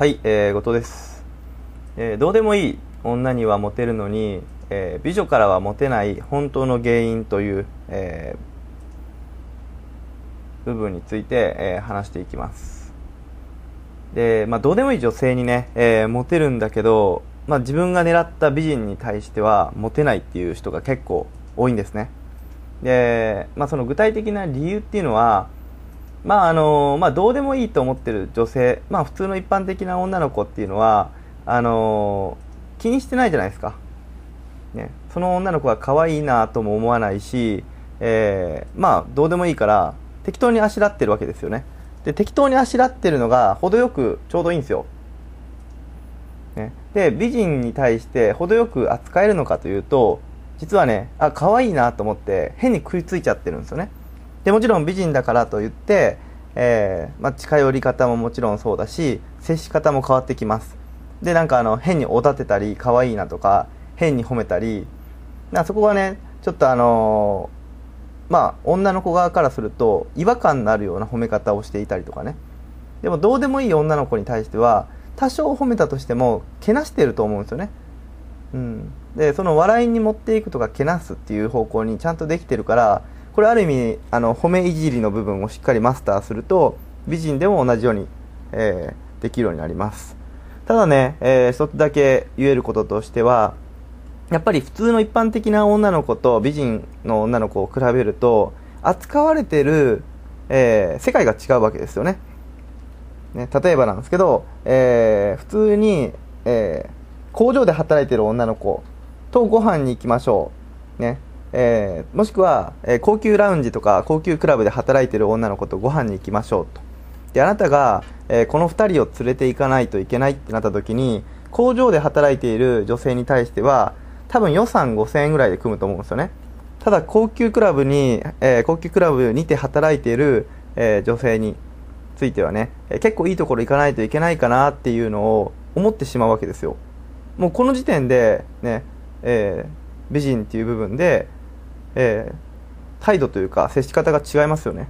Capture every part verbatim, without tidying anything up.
はい、えー、後藤です、えー、どうでもいい女にはモテるのに、えー、美女からはモテない本当の原因という、えー、部分について、えー、話していきます。で、まあ、どうでもいい女性にね、えー、モテるんだけど、まあ、自分が狙った美人に対してはモテないっていう人が結構多いんですね。で、まあ、その具体的な理由っていうのは、まああのまあ、どうでもいいと思ってる女性、まあ、普通の一般的な女の子っていうのはあの気にしてないじゃないですか、ね、その女の子が可愛いなとも思わないし、えー、まあどうでもいいから適当にあしらってるわけですよね。で適当にあしらってるのが程よくちょうどいいんですよ、ね、で美人に対して程よく扱えるのかというと、実はね、あ可愛いなと思って変に食いついちゃってるんですよね。でもちろん美人だからといって、えーまあ、近寄り方ももちろんそうだし、接し方も変わってきます。でなんかあの変におだてたり可愛いなとか変に褒めたり、なそこはねちょっとあのー、まあ女の子側からすると違和感のあるような褒め方をしていたりとかね。でもどうでもいい女の子に対しては多少褒めたとしてもけなしてると思うんですよね。うん、でその笑いに持っていくとかけなすっていう方向にちゃんとできてるから、これある意味あの褒めいじりの部分をしっかりマスターすると美人でも同じように、えー、できるようになります。ただね、えー、一つだけ言えることとしては、やっぱり普通の一般的な女の子と美人の女の子を比べると扱われてる、えー、世界が違うわけですよね。ね、例えばなんですけど、えー、普通に、えー、工場で働いてる女の子とご飯に行きましょう、ねえー、もしくは、えー、高級ラウンジとか高級クラブで働いてる女の子とご飯に行きましょうと。であなたが、えー、このふたりを連れて行かないといけないってなった時に、工場で働いている女性に対しては多分予算ごせんえんぐらいで組むと思うんですよね。ただ高級クラブに、えー、高級クラブにて働いている、えー、女性についてはね、えー、結構いいところ行かないといけないかなっていうのを思ってしまうわけですよ。もうこの時点でね、えー、美人っていう部分で、えー、態度というか接し方が違いますよね。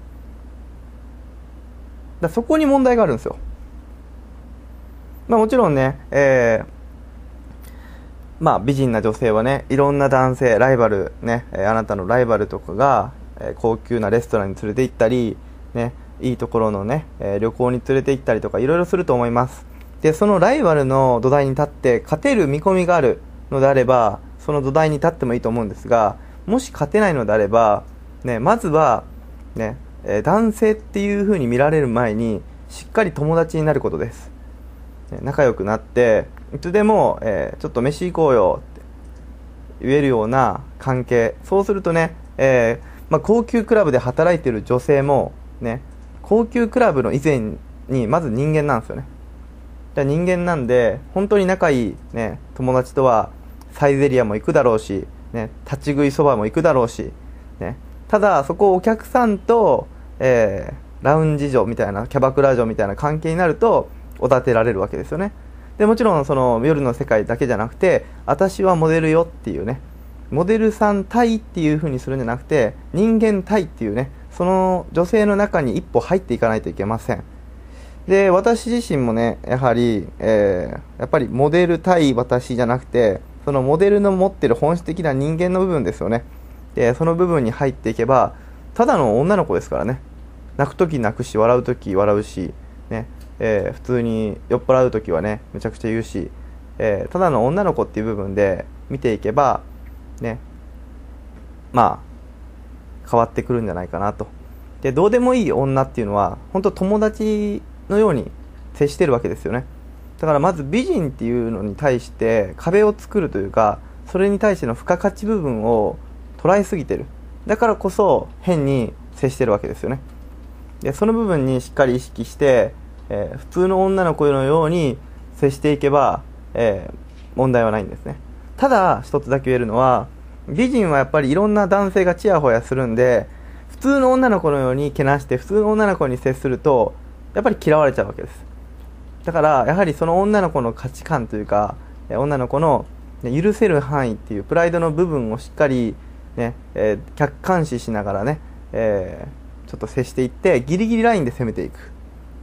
だそこに問題があるんですよ。まあもちろんね、えー、まあ美人な女性はね、いろんな男性ライバルね、あなたのライバルとかが高級なレストランに連れて行ったりね、いいところのね旅行に連れて行ったりとかいろいろすると思います。でそのライバルの土台に立って勝てる見込みがあるのであれば、その土台に立ってもいいと思うんですが、もし勝てないのであれば、ね、まずは、ね、男性っていう風に見られる前にしっかり友達になることです。仲良くなっていつでも、えー、ちょっと飯行こうよって言えるような関係。そうするとね、えーまあ、高級クラブで働いている女性も、ね、高級クラブの以前にまず人間なんですよね。人間なんで本当に仲いい、ね、友達とはサイゼリアも行くだろうし、ね、立ち食いそばも行くだろうし、ね、ただそこをお客さんと、えー、ラウンジ嬢みたいなキャバクラ嬢みたいな関係になるとおだてられるわけですよね。でもちろんその夜の世界だけじゃなくて、私はモデルよっていうね、モデルさん対っていう風にするんじゃなくて人間対っていうね、その女性の中に一歩入っていかないといけません。で私自身もね、やはり、えー、やっぱりモデル対私じゃなくて、そのモデルの持ってる本質的な人間の部分ですよね。でその部分に入っていけば、ただの女の子ですからね。泣くとき泣くし、笑うとき笑うし、ねえー、普通に酔っ払うときはねめちゃくちゃ言うし、えー、ただの女の子っていう部分で見ていけばね、まあ変わってくるんじゃないかなと。でどうでもいい女っていうのは本当友達のように接してるわけですよね。だからまず美人っていうのに対して壁を作るというか、それに対しての付加価値部分を捉えすぎてる。だからこそ変に接してるわけですよね。でその部分にしっかり意識して、えー、普通の女の子のように接していけば、えー、問題はないんですね。ただ一つだけ言えるのは、美人はやっぱりいろんな男性がチヤホヤするんで、普通の女の子のようにけなして普通の女の子に接するとやっぱり嫌われちゃうわけです。だからやはりその女の子の価値観というか、女の子の許せる範囲っていうプライドの部分をしっかり、ねえー、客観視しながらね、えー、ちょっと接していってギリギリラインで攻めていく。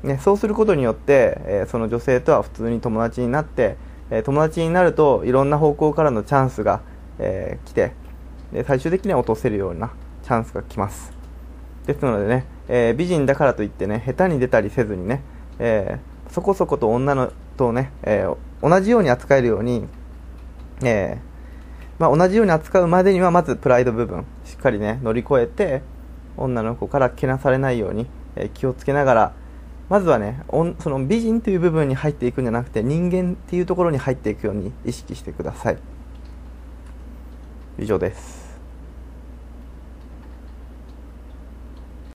ね、そうすることによって、えー、その女性とは普通に友達になって、えー、友達になるといろんな方向からのチャンスが、えー、来て、で最終的には落とせるようなチャンスが来ます。ですのでね、えー、美人だからといってね、下手に出たりせずにね、えー、そこそこと女のとね、えー、同じように扱えるように、えーまあ、同じように扱うまでにはまずプライド部分しっかりね乗り越えて、女の子からけなされないように、えー、気をつけながら、まずはねその美人という部分に入っていくんじゃなくて、人間っていうところに入っていくように意識してください。以上です。